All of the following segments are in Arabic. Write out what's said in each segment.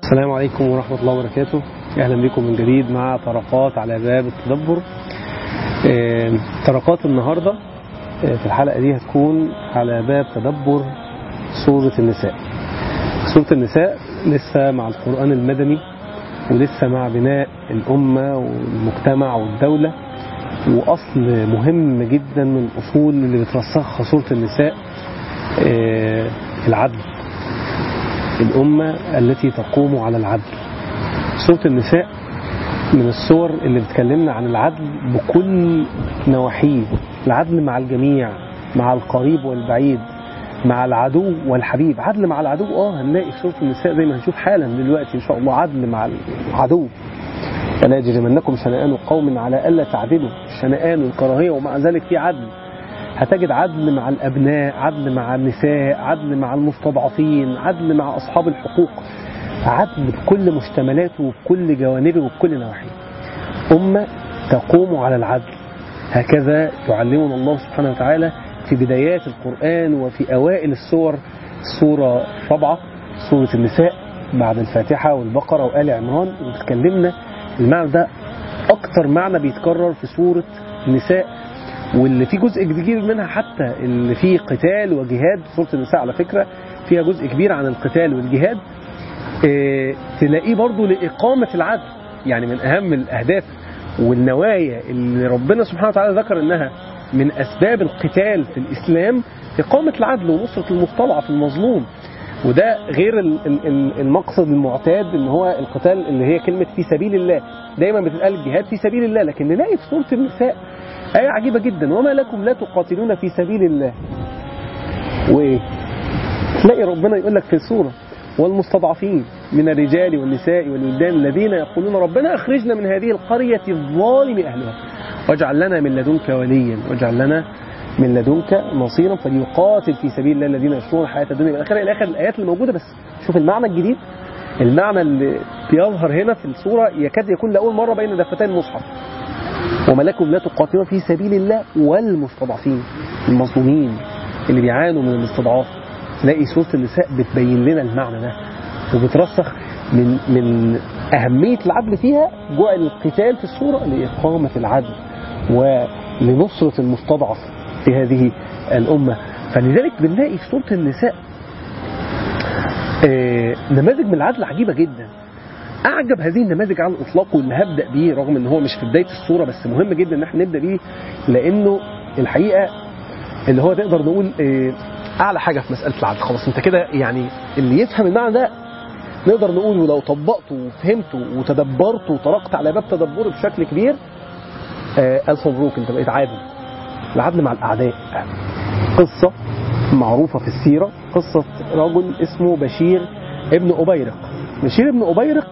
السلام عليكم ورحمة الله وبركاته. أهلا بكم من جديد مع طرقات على باب التدبر. طرقات النهاردة في الحلقة دي هتكون على باب تدبر سورة النساء. سورة النساء لسه مع القرآن المدني ولسه مع بناء الأمة والمجتمع والدولة، وأصل مهم جدا من الأصول اللي بترسخها سورة النساء العدل، الأمة التي تقوم على العدل. سورة النساء من السور اللي بتكلمنا عن العدل بكل نواحيه، العدل مع الجميع، مع القريب والبعيد، مع العدو والحبيب. عدل مع العدو هنلاقي في سورة النساء زي ما هنشوف حالا دلوقتي إن شاء الله عدل مع العدو. ولا يجرمنكم شنآن قوم على ألا تعدلوا، الشنآن والكراهية ومع ذلك في عدل. هتجد عدل مع الأبناء، عدل مع النساء، عدل مع المستضعفين، عدل مع أصحاب الحقوق، عدل بكل مشتملاته وبكل جوانبه وبكل نواحيه. أمة تقوم على العدل، هكذا يعلمنا الله سبحانه وتعالى في بدايات القرآن وفي أوائل السور. السورة 7 سورة النساء بعد الفاتحة والبقرة وآل عمران، وتكلمنا المعنى ده أكتر معنى بيتكرر في سورة النساء، واللي فيه جزء كبير منها حتى اللي فيه قتال وجهاد. سورة النساء على فكرة فيها جزء كبير عن القتال والجهاد، تلاقيه برضو لإقامة العدل. يعني من أهم الأهداف والنوايا اللي ربنا سبحانه وتعالى ذكر أنها من أسباب القتال في الإسلام إقامة العدل ونصرة المستضعف المظلوم. وده غير المقصد المعتاد ان هو القتال اللي هي كلمة في سبيل الله. دايما بتتقال الجهاد في سبيل الله، لكن نلاقي في سورة النساء آية عجيبة جدا: وما لكم لا تقاتلون في سبيل الله. وإيه؟ تلاقي ربنا يقول لك في السورة: والمستضعفين من الرجال والنساء والولدان الذين يقولون ربنا أخرجنا من هذه القرية الظالم أهلها واجعل لنا من لدنك وليا واجعل لنا من لدنك نصيرا فليقاتل في سبيل الله الذين يشرون الحياة الدنيا إلى آخر الآيات اللي موجودة. بس شوف المعنى الجديد، المعنى اللي بيظهر هنا في السورة يكاد يكون لأول مرة بين دفتين المصحف: وما لكم لا تقاتلون في سبيل الله والمستضعفين، المظلومين اللي بيعانوا من الاستضعاف. تلاقي سورة النساء بتبين لنا المعنى ده وبترسخ من أهمية العدل فيها. جعل القتال في السورة لإقامة العدل ولنصرة المستضعف في هذه الأمة. فلذلك بنلاقي في سورة النساء نماذج من العدل عجيبة جدا. أعجب هذه النماذج على الإطلاق واللي هبدأ بيه، رغم أنه هو مش في بداية السورة بس مهم جدا أن احنا نبدأ بيه، لأنه الحقيقة اللي هو تقدر نقول أعلى حاجة في مسألة العدل. خلاص أنت كده يعني اللي يفهم المعنى ده نقدر نقول، ولو طبقته وفهمته وتدبرته وطرقت على باب تدبره بشكل كبير، ألف مبروك أنت بقيت عادل. العدل مع الأعداء. قصة معروفة في السيرة، قصة رجل اسمه بشير ابن أبيرق. بشير ابن أبيرق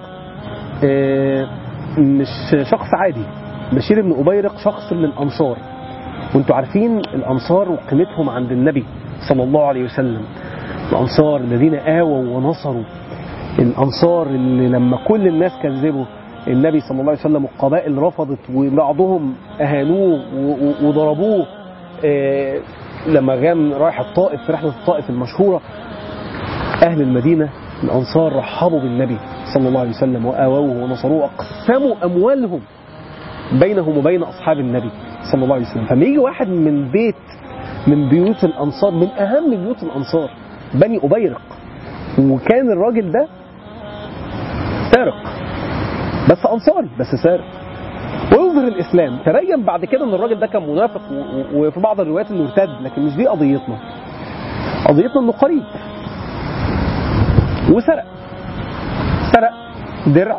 مش شخص عادي. بشير ابن أبيرق شخص من الأنصار، وانتوا عارفين الأنصار وقيمتهم عند النبي صلى الله عليه وسلم. الأنصار الذين آووا ونصروا، الأنصار اللي لما كل الناس كذبوا النبي صلى الله عليه وسلم والقبائل رفضت وبعضهم أهانوه وضربوه. لما كان رايح الطائف في رحلة الطائف المشهورة، أهل المدينة الأنصار رحبوا بالنبي صلى الله عليه وسلم وآووه ونصروه وأقسموا أموالهم بينهم وبين أصحاب النبي صلى الله عليه وسلم. فما يجي واحد من بيت من بيوت الأنصار، من أهم بيوت الأنصار بني أبيرق، وكان الراجل ده سارق، بس أنصاري بس سارق، ويظهر الإسلام. تبين بعد كده أن الراجل ده كان منافق، وفي بعض الروايات أنه ارتد، لكن مش دي قضيتنا. قضيتنا أنه قريب وسرق. سرق درع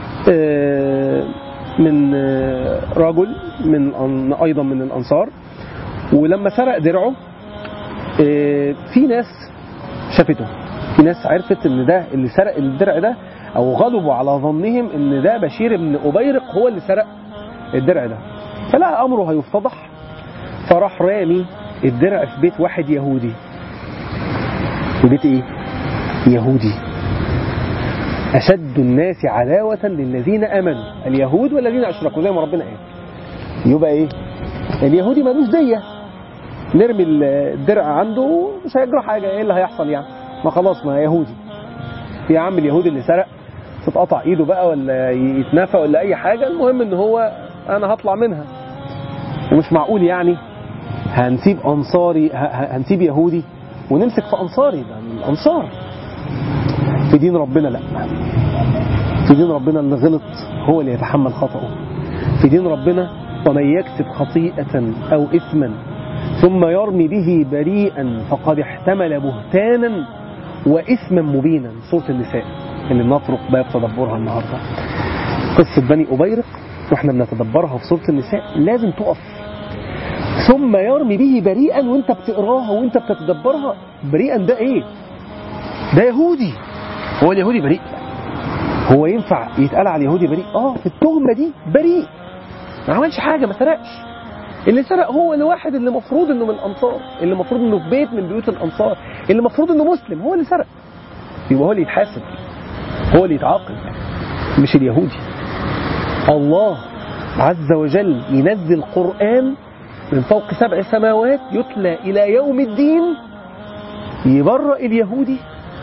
من رجل أيضا من الأنصار. ولما سرق درعه في ناس شافته، في ناس عرفت أن ده اللي سرق الدرع ده، أو غضبوا على ظنهم أن ده بشير بن أبيرق هو اللي سرق الدرع ده. فلقى أمره هيفتضح، فراح رامي الدرع في بيت واحد يهودي. في بيت إيه؟ يهودي. أشد الناس عداوة للذين آمنوا اليهود والذين أشركوا، زي ما ربنا قال. يبقى إيه؟ اليهودي مالوش دية، نرمي الدرع عنده مش هيجرى حاجة. إيه اللي هيحصل يعني؟ ما خلاص، ما يهودي. يا عم اليهودي اللي سرق تتقطع ايده بقى ولا يتنفى ولا اي حاجة، المهم ان هو انا هطلع منها. ومش معقول يعني هنسيب انصاري هنسيب يهودي ونمسك في انصاري، ده الانصار في دين ربنا لا، في دين ربنا اللي غلط هو اللي يتحمل خطأه. في دين ربنا ومن يكسب خطيئة أو إثما ثم يرمي به بريئا فقد احتمل بهتانا وإثما مبينا. سورة النساء اللي بنطرق باب تدبرها النهاردة، قصة بني أبيرق واحنا بنتدبرها في سورة النساء لازم تقف. ثم يرمي به بريئا، وانت بتقراها وانت بتتدبرها، بريئا ده ايه؟ ده يهودي. هو اليهودي بريء؟ هو ينفع يتقال على اليهودي بريء؟ في التهمة دي بريء، ما عملش حاجة، ما سرقش. اللي سرق هو الواحد اللي مفروض انه من الانصار، اللي مفروض انه في بيت من بيوت الانصار، اللي مفروض انه مسلم، هو اللي سرق، يبقى هو اللي يتحاسب، هو اللي يتعاقب، مش اليهودي. الله عز وجل ينزل قرآن من فوق 7 سماوات يتلى إلى يوم الدين يبرأ اليهودي،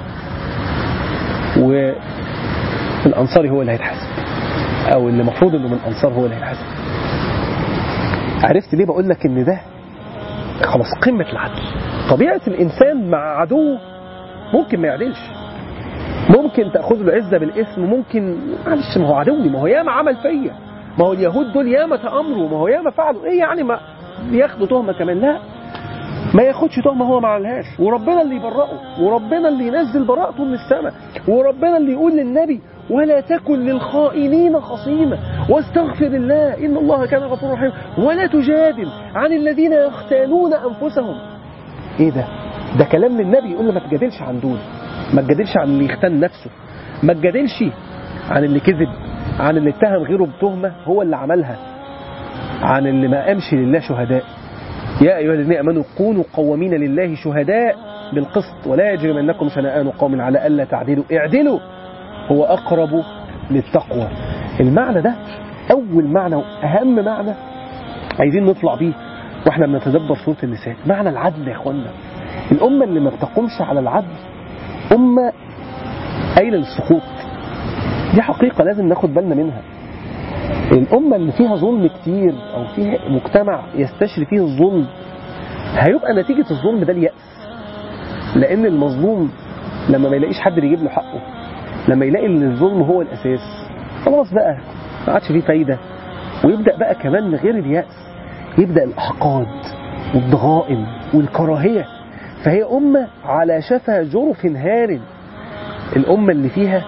والأنصاري هو اللي هيتحاسب، أو اللي مفروض أنه من الأنصار هو اللي هيتحاسب. عرفت ليه بقول لك إن ده خلاص قمة العدل؟ طبيعة الإنسان مع عدوه ممكن ما يعدلش، ممكن تأخذ العزة بالاسم، ممكن معلش ما هو عدوي، ما هو ياما عمل فيا، ما هو اليهود دول ياما تأمروا، ما هو ياما فعلوا، ايه يعني ما ياخدوا تهمة كمان؟ لا، ما ياخدش تهمة هو ما عملهاش، وربنا اللي يبرئه، وربنا اللي ينزل براءته من السماء، وربنا اللي يقول للنبي ولا تكن للخائنين خصيما واستغفر الله إن الله كان غفورا رحيما ولا تجادل عن الذين يختانون أنفسهم. ايه ده؟ ده كلام للنبي يقول له ما تجادلش عن دول، ما تجادلش عن اللي يختن نفسه، ما تجادلش عن اللي كذب، عن اللي اتهم غيره بتهمة هو اللي عملها، عن اللي ما قامش لله شهداء. يا أيها الذين آمنوا كونوا قوامين لله شهداء بالقسط ولا يجرمنكم شنآن قوم على ألا تعدلوا اعدلوا هو أقرب للتقوى. المعنى ده أول معنى وأهم معنى عايزين نطلع بيه واحنا بنتدبر سورة النساء، معنى العدل يا اخوانا. الأمة اللي ما بتقومش على العدل أمة قايلة للسقوط، دي حقيقة لازم ناخد بالنا منها. الأمة اللي فيها ظلم كتير أو فيها مجتمع يستشري فيه الظلم هيبقى نتيجة الظلم ده اليأس، لأن المظلوم لما ما يلاقيش حد يجيب له حقه، لما يلاقي ان الظلم هو الأساس، خلاص بقى ما عادش فيه فايدة، ويبدأ بقى كمان غير اليأس يبدأ الأحقاد والضغائن والكراهية. فهي أمة على شفا جرف هار، الأمة اللي فيها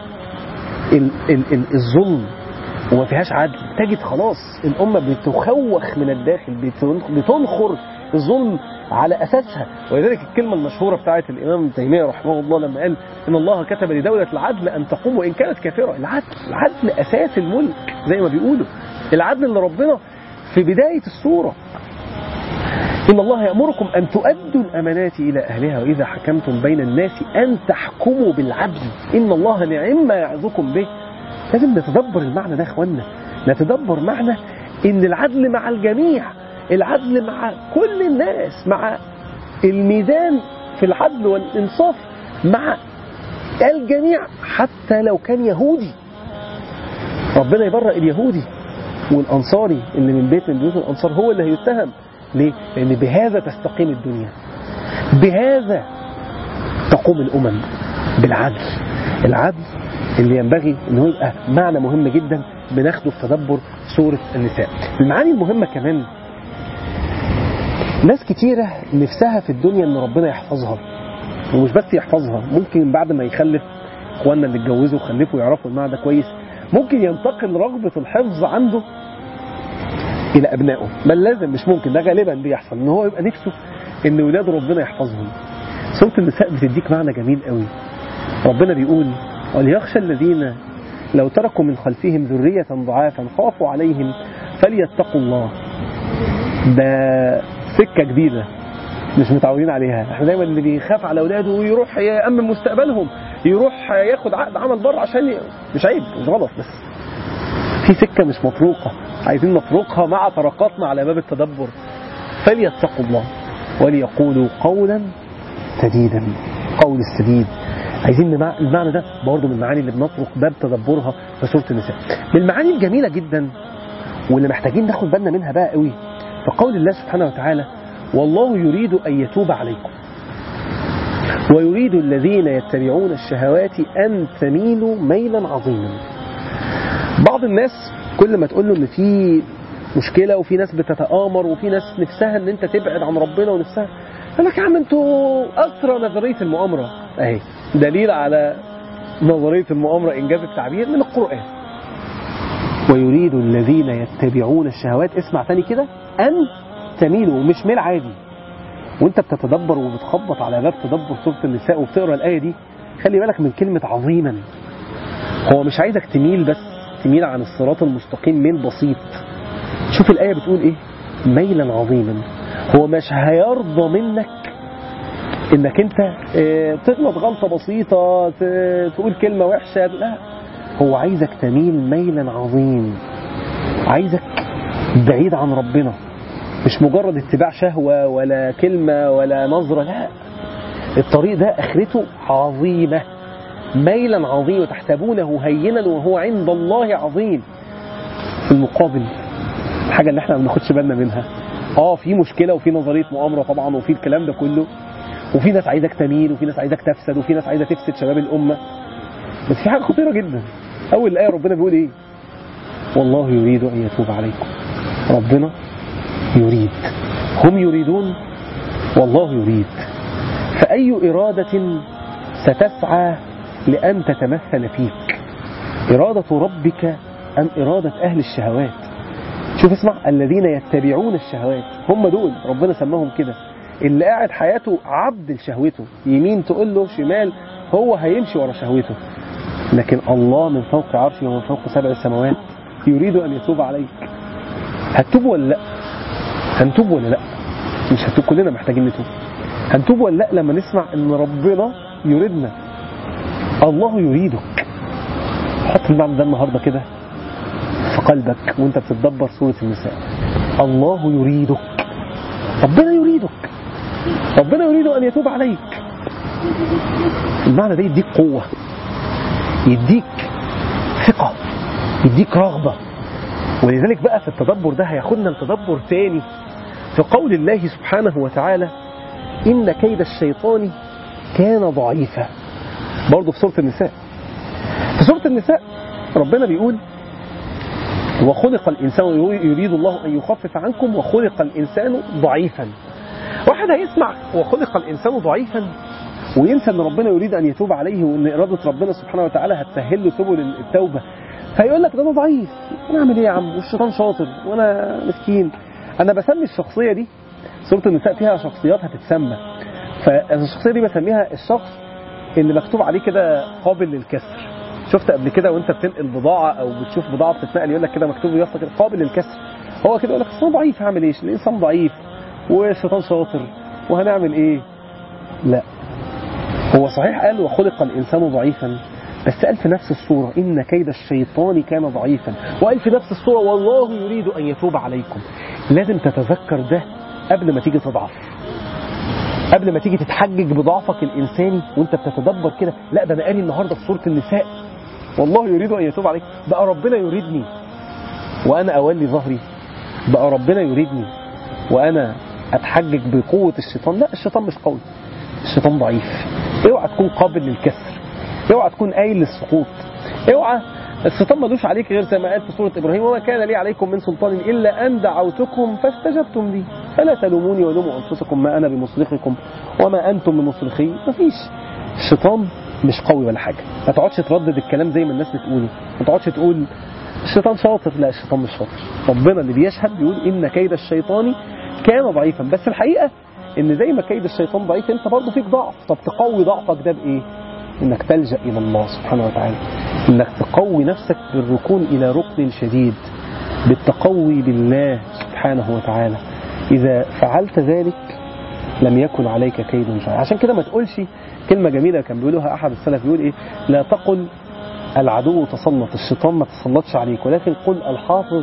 الظلم وما فيهاش عدل تجد خلاص الأمة بتخوخ من الداخل، بتنخر الظلم على أساسها. ولذلك الكلمة المشهورة بتاعت الإمام ابن تيمية رحمه الله لما قال إن الله كتب لدولة العدل أن تقوم وإن كانت كافرة. العدل أساس الملك زي ما بيقولوا، العدل اللي ربنا في بداية السورة إن الله يأمركم أن تؤدوا الأمانات إلى أهلها وإذا حكمتم بين الناس أن تحكموا بالعدل إن الله نعم ما يعظكم به. لازم نتدبر المعنى ده يا اخوانا، نتدبر معنى إن العدل مع الجميع، العدل مع كل الناس، مع الميزان في العدل والإنصاف مع الجميع حتى لو كان يهودي. ربنا يبرأ اليهودي والأنصاري اللي من بيت من بيوت الأنصار هو اللي هيتهم. ليه؟ لأن بهذا تستقيم الدنيا، بهذا تقوم الأمم، بالعدل. العدل اللي ينبغي أنه يبقى معنى مهم جدا بناخده في تدبر سورة النساء. المعاني المهمة كمان، ناس كتيرة نفسها في الدنيا أن ربنا يحفظها، ومش بس يحفظها، ممكن بعد ما يخلف اخواننا اللي اتجوزوا وخلفوا يعرفوا المعنى ده كويس، ممكن ينتقل رغبة الحفظ عنده إلى أبنائه، بل لازم مش ممكن، ده غالبا بيحصل إن هو يبقى نفسه إن ولاد ربنا يحفظهم. سورة النساء بتديك معنى جميل قوي. ربنا بيقول وليخشى الذين لو تركوا من خلفهم ذرية ضعافا خافوا عليهم فليتقوا الله. ده سكة جديدة مش متعودين عليها. احنا دايما اللي بيخاف على اولاده ويروح يأمن مستقبلهم، يروح ياخد عقد عمل بره عشان مش عيب، مش غلط، بس في سكة مش مطروقة عايزين نطرقها مع طرقاتنا على باب التدبر. فليتقوا الله وليقولوا قولا سديدا. قول السديد عايزين المعنى ده برضه من المعاني اللي بنطرق باب تدبرها في سورة النساء. من المعاني الجميلة جدا واللي محتاجين ناخد بالنا منها بقى قوي في قول الله سبحانه وتعالى: والله يريد أن يتوب عليكم ويريد الذين يتبعون الشهوات أن تميلوا ميلا عظيما. بعض الناس كل ما تقول له ان في مشكلة وفي ناس بتتآمر وفي ناس نفسها ان انت تبعد عن ربنا ونفسها، قال لك يا عم انتوا أسرى نظرية المؤامرة. اهي دليل على نظرية المؤامرة إنجاز التعبير من القرآن. ويريد الذين يتبعون الشهوات، اسمع ثاني كده، أن تميلوا، مش ميل عادي. وانت بتتدبر وبتخبط على باب تدبر سورة النساء وبتقرأ الآية دي، خلي بالك من كلمة عظيما. هو مش عايزك تميل بس، تميل عن الصراط المستقيم ميل بسيط. شوف الآية بتقول ايه؟ ميلا عظيما. هو مش هيرضى منك انك انت تغلط غلطة بسيطة، تقول كلمة وحشة، لا، هو عايزك تميل ميلا عظيم، عايزك بعيد عن ربنا، مش مجرد اتباع شهوة ولا كلمة ولا نظرة، لا، الطريق ده اخرته عظيمة، ميلا عظيم تحسبونه هينا وهو عند الله عظيم. في المقابل الحاجة اللي احنا ما بناخدش بالنا منها، في مشكلة وفي نظرية مؤامرة طبعا وفي الكلام ده كله، وفي ناس عايزك تميل وفي ناس عايزك تفسد وفي ناس عايزة تفسد شباب الأمة. بس في حاجة خطيرة جدا. أول الآية ربنا بيقول إيه؟ والله يريد أن يتوب عليكم. ربنا يريد، هم يريدون والله يريد. فأي إرادة ستسعى لأن تتمثل فيك؟ إرادة ربك أم إرادة أهل الشهوات؟ شوف اسمع، الذين يتبعون الشهوات، هم دول ربنا سماهم كده، اللي قاعد حياته عبد لشهوته، يمين تقول له شمال هو هيمشي ورا شهوته. لكن الله من فوق عرشه ومن فوق 7 سماوات يريد أن يتوب عليك. هتتوب ولا لا؟ هنتوب ولا لا؟ مش هتتوب، كلنا محتاجين نتوب. هنتوب ولا لا لما نسمع ان ربنا يريدنا؟ الله يريدك. حط المعنى ده النهارده كده في قلبك وانت بتتدبر سورة النساء. الله يريدك، ربنا يريدك، ربنا يريد أن يتوب عليك. المعنى ده يديك قوة، يديك ثقة، يديك رغبة. ولذلك بقى في التدبر ده هياخدنا لتدبر تاني في قول الله سبحانه وتعالى: إن كيد الشيطان كان ضعيفا. برضه في سورة النساء. في سورة النساء ربنا بيقول: وخلق الإنسان، يريد الله أن يخفف عنكم وخلق الإنسان ضعيفا. واحد هيسمع وخلق الإنسان ضعيفا وينسى أن ربنا يريد أن يتوب عليه وأن إرادة ربنا سبحانه وتعالى هتسهل له سبل التوبة، فيقول لك ده أنا ضعيف، أنا أعمل إيه يا عم، والشيطان شاطر وأنا مسكين. أنا بسمي الشخصية دي، سورة النساء فيها شخصيات هتتسمى، فالشخصية دي بسميها الشخص اللي مكتوب عليه كده قابل للكسر. شفت قبل كده وانت بتنقل بضاعة او بتشوف بضاعة بتتنقل يقول لك كده مكتوب يا اسطى كده قابل للكسر. هو كده يقول لك انا ضعيف، هعمل ايش، الانسان ضعيف والشيطان شاطر وهنعمل ايه. لا، هو صحيح قال وخلق الانسان ضعيفا، بس قال في نفس الصورة إن كيد الشيطان كان ضعيفا، وقال في نفس الصورة والله يريد أن يتوب عليكم. لازم تتذكر ده قبل ما تيجي تضعف، قبل ما تيجي تتحجج بضعفك الإنساني وانت بتتدبر كده. لا، ده أنا قاري النهاردة في سورة النساء والله يريد أن يتوب عليكم، بقى ربنا يريدني وأنا أولي ظهري، بقى ربنا يريدني وأنا أتحجج بقوة الشيطان. لا، الشيطان مش قوي، الشيطان ضعيف. اوعى تكون قابل للكسر، اوعى تكون قايل للسقوط، اوعى الشيطان ملوش عليك غير زي ما قال في سورة إبراهيم: وما كان لي عليكم من سلطان إلا أن دعوتكم فاستجبتم لي فلا تلوموني ولوموا أنفسكم ما أنا بمصرخكم وما أنتم بمصرخي. مفيش، الشيطان مش قوي ولا حاجة. ما تقعدش تردد الكلام زي ما الناس بتقوله، ما تقعدش تقول الشيطان شاطر، لا، الشيطان مش شاطر. ربنا اللي بيشهد بيقول إن كيد الشيطان كان ضعيفا. بس الحقيقة إن زي ما كيد الشيطان ضعيف انت برضه فيك ضعف. طب تقوي ضعفك ده بإيه؟ إنك تلجأ إلى الله سبحانه وتعالى، إنك تقوي نفسك بالركون إلى ركن شديد، بالتقوي بالله سبحانه وتعالى. إذا فعلت ذلك لم يكن عليك كيد شيء. عشان كده ما تقولش كلمة جميلة كان بيقولها أحد السلف، بيقول إيه؟ لا تقل العدو تسلط، الشيطان ما تسلطش عليك، ولكن قل الحافظ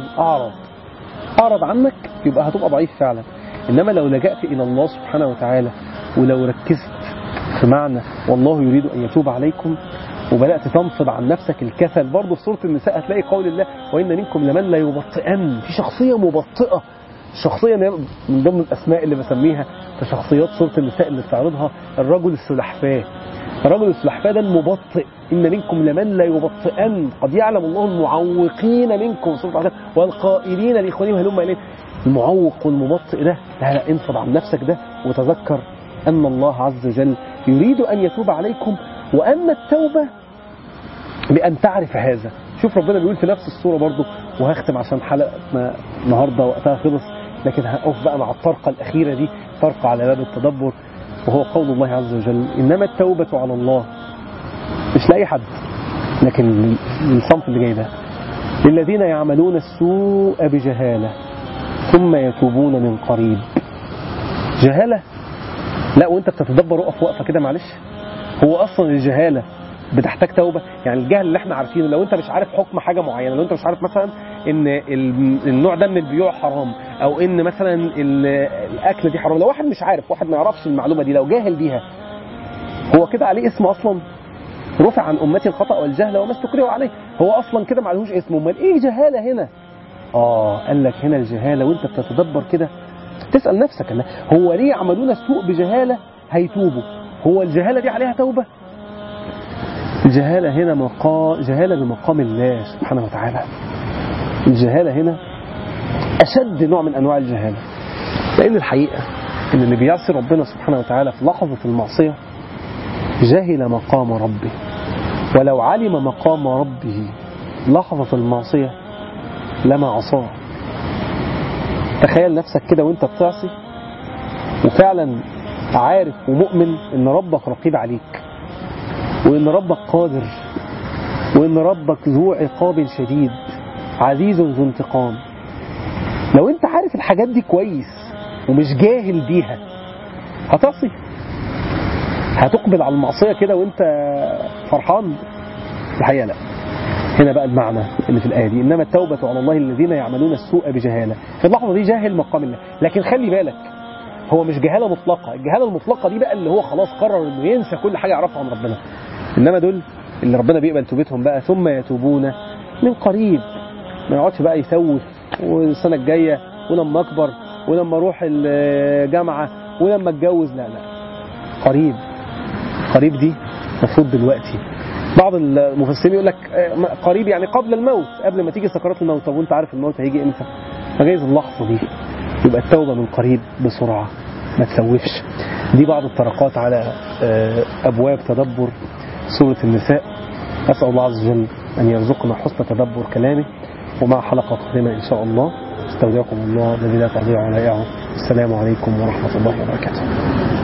أعرض عنك، يبقى هتبقى ضعيف فعلا. إنما لو لجأت إلى الله سبحانه وتعالى ولو ركزت في معنى والله يريد أن يتوب عليكم، وبدأت تنفض عن نفسك الكسل. برضه في سورة النساء هتلاقي قول الله وإن منكم لمن لا يبطئن. في شخصية مبطئة، الشخصية من ضمن الأسماء اللي بسميها في شخصيات سورة النساء اللي بتعرضها الرجل السلحفاة. الرجل السلحفاة ده المبطئ. إن منكم لمن لا يبطئن قد يعلم الله المعوقين منكم سورة والقائلين لإخوانهم هلم إليه. المعوق والمبطئ ده لا انفض عن نفسك ده، وتذكر أن الله عز وجل يريد أن يتوب عليكم، وأما التوبة بأن تعرف هذا. شوف ربنا بيقول في نفس السورة برضو، وهختم عشان حلقة النهاردة وقتها خلص، لكن هقف بقى مع الطرقة الأخيرة دي، طرقة على باب التدبر، وهو قول الله عز وجل إنما التوبة على الله. مش لأي حد، لكن الصنف اللي جاي ده للذين يعملون السوء بجهالة ثم يتوبون من قريب. جهالة؟ لا، وانت بتتدبر وقف وقفة كده معلش. هو أصلا الجهالة بتحتاج توبة؟ يعني الجهل اللي احنا عارفينه، لو انت مش عارف حكم حاجة معينة، لو انت مش عارف مثلا ان النوع ده من البيوع حرام، او ان مثلا الاكل دي حرام، لو واحد مش عارف، واحد ما يعرفش المعلومة دي، لو جاهل بيها، هو كده عليه اسم اصلا؟ رفع عن امتي الخطأ والجهل وما استكرهوا عليه. هو اصلا كده ما عليهوش اسم. امال ايه جهالة هنا؟ قال لك هنا الجهالة وانت بتتدبر كده تسأل نفسك هو ليه يعملون السوء بجهالة هيتوبوا؟ هو الجهالة دي عليها توبة؟ الجهالة هنا جهالة بمقام الله سبحانه وتعالى. الجهالة هنا أشد نوع من أنواع الجهالة، لأن الحقيقة إن اللي بيعصي ربنا سبحانه وتعالى في لحظة المعصية جهل مقام ربه، ولو علم مقام ربه لحظة المعصية لما عصاه. تخيل نفسك كده وانت بتعصي وفعلا عارف ومؤمن ان ربك رقيب عليك، وان ربك قادر، وان ربك ذو عقاب شديد عزيز ذو انتقام. لو انت عارف الحاجات دي كويس ومش جاهل بيها هتعصي؟ هتقبل على المعصية كده وانت فرحان؟ الحقيقة لا. هنا بقى المعنى اللي في الآية دي إنما التوبة على الله الذين يعملون السوء بجهالة. في اللحظة دي جاهل مقام الله، لكن خلي بالك هو مش جهالة مطلقة. الجهالة المطلقة دي بقى اللي هو خلاص قرر إنه ينسى كل حاجة يعرفها عن ربنا. إنما دول اللي ربنا بيقبل توبتهم بقى ثم يتوبون من قريب. ما يقعدش بقى يسوف والسنة الجاية ولما أكبر ولما أروح الجامعة ولما أتجوز. لا لا، قريب. قريب دي مفروض دلوقتي. بعض المفسرين يقول لك قريب يعني قبل الموت، قبل ما تيجي سكرات الموت. طب وانت عارف الموت هيجي امتى؟ فجايز اللحظة دي يبقى التوبة من قريب بسرعة، ما تسوفش. دي بعض الطرقات على أبواب تدبر سورة النساء. أسأل الله عز وجل أن يرزقنا حسن تدبر كلامه. ومع حلقة قادمة إن شاء الله استودعكم الله الذي لا تضيع ودائعه. السلام عليكم ورحمة الله وبركاته.